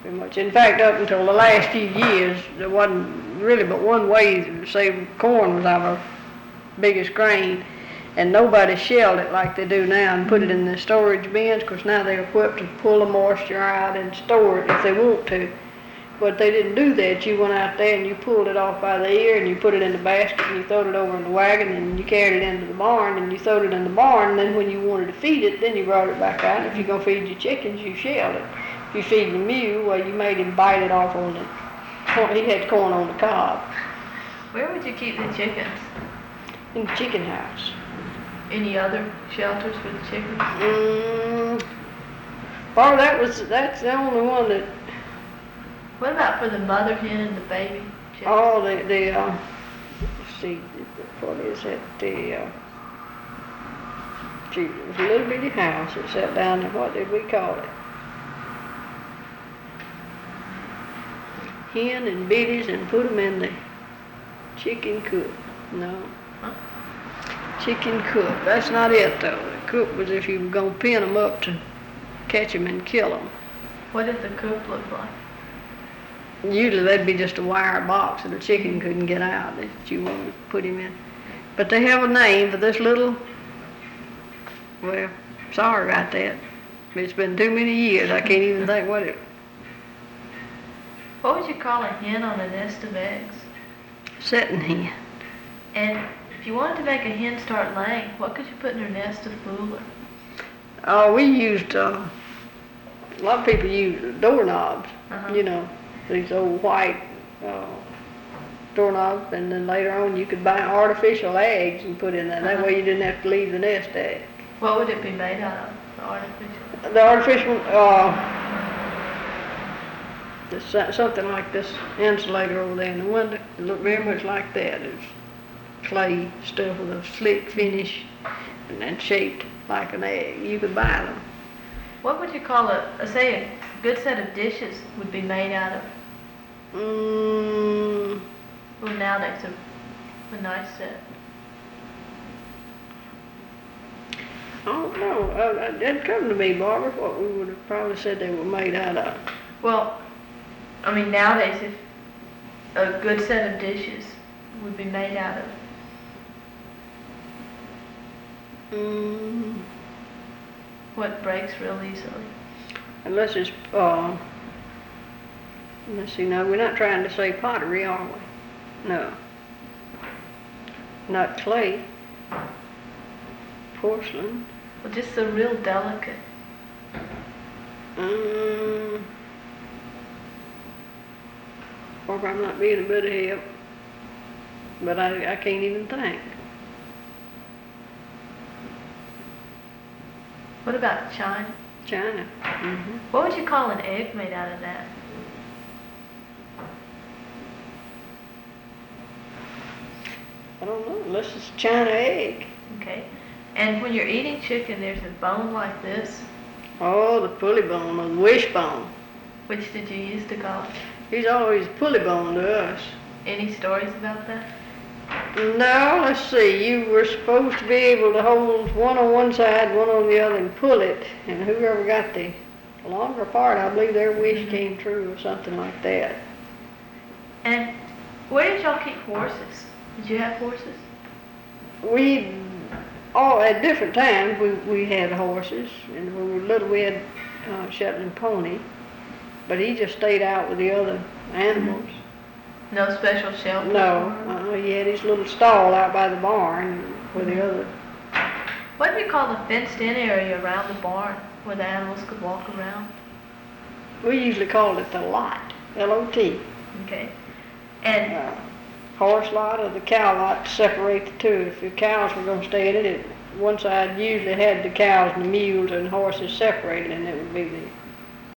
pretty much. In fact, up until the last few years, there wasn't really but one way to say corn was our biggest grain, and nobody shelled it like they do now and put it in the storage bins, because now they're equipped to pull the moisture out and store it if they want to. But they didn't do that. You went out there and you pulled it off by the ear and you put it in the basket and you throwed it over in the wagon and you carried it into the barn and you throwed it in the barn, and then when you wanted to feed it, then you brought it back out. If you're going to feed your chickens, you shelled it. If you feed your mule, well, you made him bite it off on the, he had corn on the cob. Where would you keep the chickens? In the chicken house. Any other shelters for the chickens? Bar, that's the only one that. What about for the mother hen and the baby chickens? Oh, let's see, what is it? Gee, it was a little bitty house that sat down there. What did we call it? Hen and biddies, and put them in the chicken coop. No. Huh? Chicken coop. That's not it, though. The coop was if you were going to pin them up to catch them and kill them. What did the coop look like? Usually that'd be just a wire box that a chicken couldn't get out that you wanted to put him in. But they have a name for this little, well, sorry about that. It's been too many years, I can't even think what it. What would you call a hen on a nest of eggs? Setting hen. And if you wanted to make a hen start laying, what could you put in her nest to fool her? Oh, we used, a lot of people use doorknobs, you know, these old white doorknobs, and then later on you could buy artificial eggs and put in there. That way you didn't have to leave the nest egg. What would it be made out of, the artificial? The artificial, something like this insulator over there in the window. It looked very much like that. It's clay stuff with a slick finish and then shaped like an egg. You could buy them. What would you call say a good set of dishes would be made out of? Well, nowadays a nice set. I don't know. It didn't come to me, Barbara, what we would have probably said they were made out of. Well, I mean, nowadays, if a good set of dishes would be made out of. What breaks real easily? Unless it's, let's see, no, we're not trying to say pottery, are we? No. Not clay. Porcelain. Well, just the real delicate. Barbara, I'm not being a bit of help, but I can't even think. What about China? China. What would you call an egg made out of that? I don't know, unless it's China egg. Okay. And when you're eating chicken, there's a bone like this. Oh, the pulley bone, or the wishbone. Which did you use to call it? He's always pulley bone to us. Any stories about that? No, let's see. You were supposed to be able to hold one on one side, one on the other, and pull it. And whoever got the longer part, I believe their wish came true or something like that. And where did y'all keep horses? Did you have horses? At different times, we had horses. And when we were little, we had Shetland pony. But he just stayed out with the other animals. No special shelter? No, he had his little stall out by the barn with the other. What do you call the fenced-in area around the barn where the animals could walk around? We usually called it the lot, L-O-T. Okay. And horse lot or the cow lot to separate the two. If the cows were going to stay in it, one side usually had the cows and the mules and horses separated, and it would be the